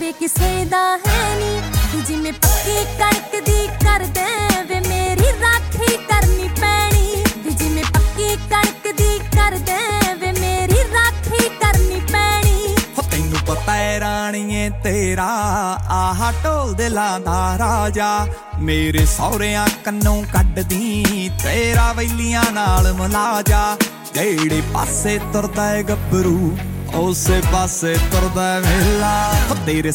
ਵੇ ਕਿਸੇ ਦਾ ਹੈ ਨੀ, ਤੂੰ ਜਿਵੇਂ ਪੱਕੀ ਕਣਕ ਦੀ ਕਰਦੇ ਵੇ ਮੇਰੀ ਰਾਖੀ ਕਰਨੀ ਪੈਣੀ, ਵੀ ਜਿਵੇਂ ਪੱਕੀ ਕਣਕ ਦੀ ਕਰਦੇ ਵੇ ਮੇਰੀ ਰਾਖੀ ਕਰਨੀ ਪੈਣੀ। ਹੋ ਤੈਨੂੰ ਪਤਾ ਏ ਰਾਣੀਏ ਤੇਰਾ ਆਹ ਢੋਲ ਦਿਲਾਂ ਦਾ ਰਾਜਾ, ਮੇਰੇ ਸਹੁਰਿਆਂ ਕੰਨੋਂ ਕੱਢਦੀ ਤੇਰਾ ਵੈਲੀਆਂ ਨਾਲ ਮਲਾਜਾ। ਜਿਹੜੇ ਪਾਸੇ ਤੁਰਦਾ ਏ ਗੱਭਰੂ ਉਸੇ ਪਾਸੇ ਤੁਰਦਾ ਵੇਲਾ, ਤੇਰੇ